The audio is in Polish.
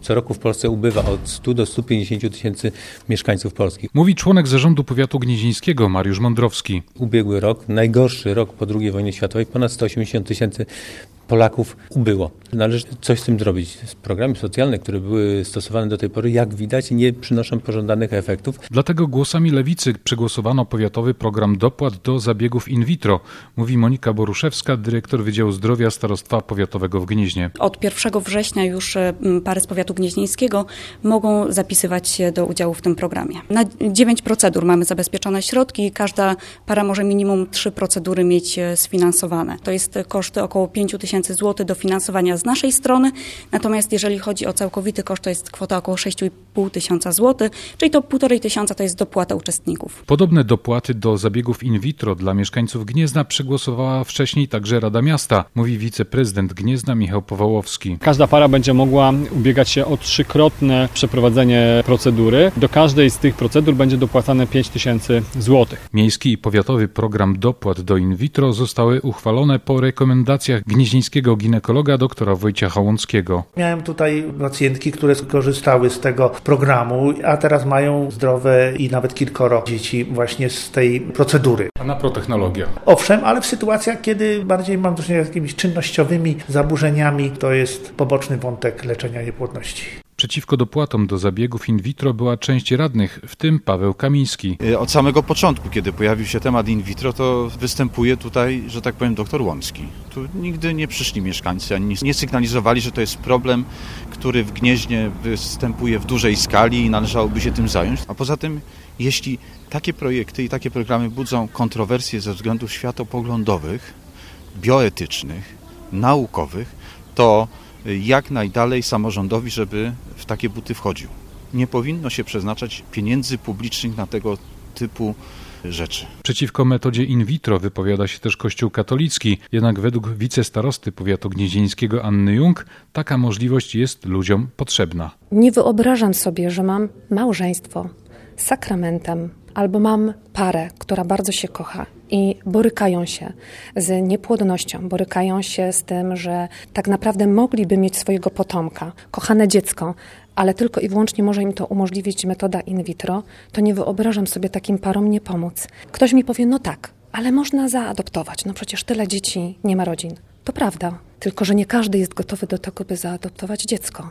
Co roku w Polsce ubywa od 100 do 150 tysięcy mieszkańców polskich. Mówi członek zarządu powiatu gnieźnieńskiego Mariusz Mądrowski. Ubiegły rok, najgorszy rok po II wojnie światowej, ponad 180 tysięcy Polaków ubyło. Należy coś z tym zrobić. Programy socjalne, które były stosowane do tej pory, jak widać, nie przynoszą pożądanych efektów. Dlatego głosami Lewicy przegłosowano powiatowy program dopłat do zabiegów in vitro, mówi Monika Boruszewska, dyrektor Wydziału Zdrowia Starostwa Powiatowego w Gnieźnie. Od 1 września już pary z powiatu gnieźnieńskiego mogą zapisywać się do udziału w tym programie. Na 9 procedur mamy zabezpieczone środki i każda para może minimum 3 procedury mieć sfinansowane. To jest koszty około 5 000 złotych dofinansowania z naszej strony, natomiast jeżeli chodzi o całkowity koszt, to jest kwota około 6,5 tysiąca złotych, czyli to 1,5 tysiąca to jest dopłata uczestników. Podobne dopłaty do zabiegów in vitro dla mieszkańców Gniezna przegłosowała wcześniej także Rada Miasta, mówi wiceprezydent Gniezna Michał Powołowski. Każda para będzie mogła ubiegać się o 3-krotne przeprowadzenie procedury. Do każdej z tych procedur będzie dopłacane 5 tysięcy złotych. Miejski i powiatowy program dopłat do in vitro zostały uchwalone po rekomendacjach gnieźnieńskiego ginekologa doktora Wojciecha Łąckiego. Miałem tutaj pacjentki, które skorzystały z tego programu, a teraz mają zdrowe i nawet kilkoro dzieci właśnie z tej procedury. A naprotechnologia? Owszem, ale w sytuacjach, kiedy bardziej mam do czynienia z jakimiś czynnościowymi zaburzeniami, to jest poboczny wątek leczenia niepłodności. Przeciwko dopłatom do zabiegów in vitro była część radnych, w tym Paweł Kamiński. Od samego początku, kiedy pojawił się temat in vitro, to występuje tutaj, że tak powiem, doktor Łącki. Tu nigdy nie przyszli mieszkańcy, ani nie sygnalizowali, że to jest problem, który w Gnieźnie występuje w dużej skali i należałoby się tym zająć. A poza tym, jeśli takie projekty i takie programy budzą kontrowersje ze względów światopoglądowych, bioetycznych, naukowych, to jak najdalej samorządowi, żeby w takie buty wchodził. Nie powinno się przeznaczać pieniędzy publicznych na tego typu rzeczy. Przeciwko metodzie in vitro wypowiada się też Kościół katolicki, jednak według wicestarosty powiatu gnieźnieńskiego Anny Jung taka możliwość jest ludziom potrzebna. Nie wyobrażam sobie, że mam małżeństwo z sakramentem albo mam parę, która bardzo się kocha i borykają się z niepłodnością, borykają się z tym, że tak naprawdę mogliby mieć swojego potomka, kochane dziecko, ale tylko i wyłącznie może im to umożliwić metoda in vitro, to nie wyobrażam sobie takim parom nie pomóc. Ktoś mi powie, no tak, ale można zaadoptować, no przecież tyle dzieci nie ma rodzin. To prawda, tylko że nie każdy jest gotowy do tego, by zaadoptować dziecko.